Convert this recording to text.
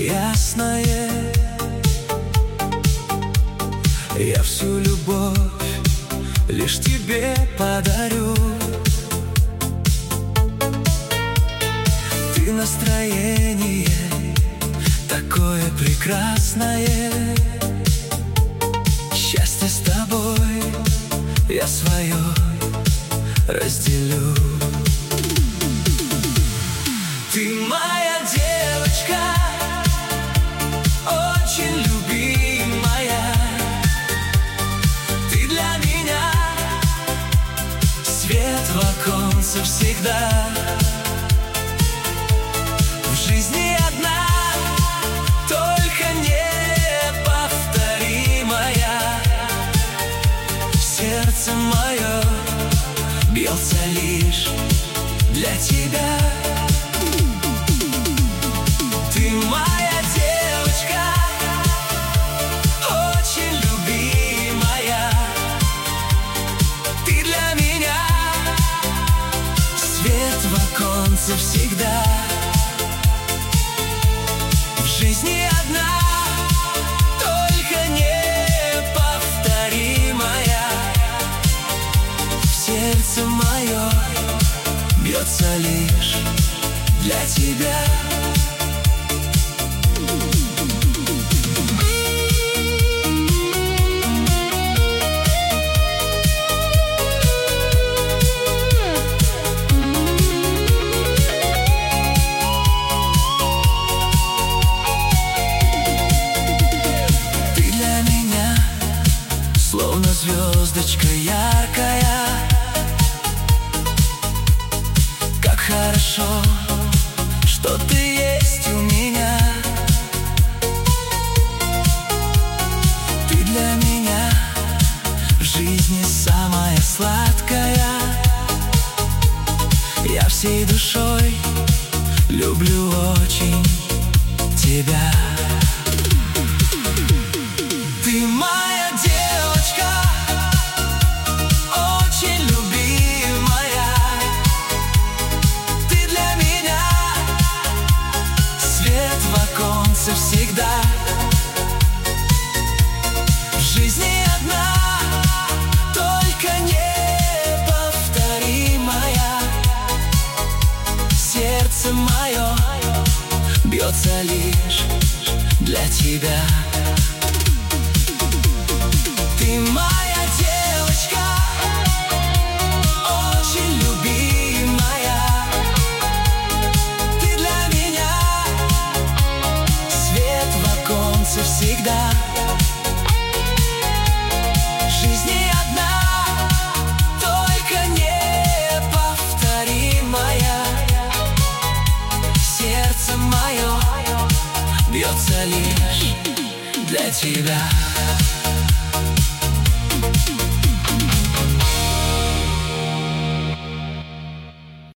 ясное. Я всю любовь лишь тебе подарю. Ты настроение такое прекрасное. Счастье с тобой я свое разделю. Ты моя девочка, очень любимая. Ты для меня свет в оконце всегда. В жизни одна, только неповторимая. Сердце мое бьется лишь для тебя. Ты моя девочка, очень любимая. Ты для меня свет в оконце всегда. В жизни одна, только неповторимая. Сердце мое бьется лишь для тебя. Словно звездочка яркая. Как хорошо, что ты есть у меня. Ты для меня в жизни самая сладкая. Я всей душой люблю очень тебя. Ты моя девочка, очень любимая. Ты для меня свет в оконце всегда. В жизни одна, только неповторимая. Сердце мое бьется лишь для тебя. Ты моя девочка, очень любимая. Ты для меня свет в оконце всегда. В жизни одна, только неповторимая. Сердце мое бьется лишь для тебя.